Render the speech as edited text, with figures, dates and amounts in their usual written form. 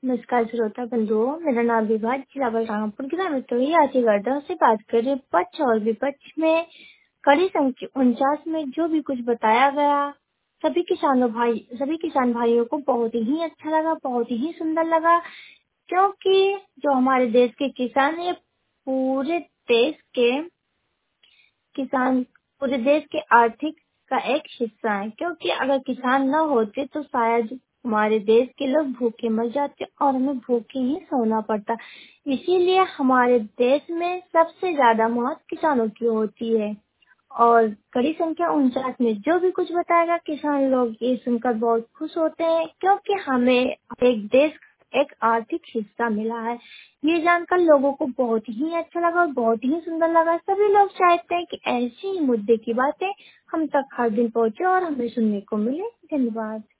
नमस्कार श्रोता बंधुओं, मेरा नाम विभा जिला बलरामपुर जिला में तो आज गर्दन से बात करें पक्ष और विपक्ष में कड़ी संख्या 49 में जो भी कुछ बताया गया सभी किसान भाइयों को बहुत ही अच्छा लगा, बहुत ही सुंदर लगा। क्योंकि जो हमारे देश के किसान है पूरे देश के किसान पूरे देश के आर्थिक का एक हिस्सा है। क्योंकि अगर किसान न होते तो शायद हमारे देश के लोग भूखे मर जाते और हमें भूखे ही सोना पड़ता। इसीलिए हमारे देश में सबसे ज्यादा मौत किसानों की होती है। और कड़ी संख्या 49 में जो भी कुछ बताएगा किसान लोग ये सुनकर बहुत खुश होते हैं। क्योंकि हमें एक देश एक आर्थिक हिस्सा मिला है। ये जानकर लोगों को बहुत ही अच्छा लगा और बहुत ही सुंदर लगा। सभी लोग चाहते हैं कि ऐसे ही मुद्दे की बातें हम तक हर दिन पहुंचे और हमें सुनने को मिले। धन्यवाद।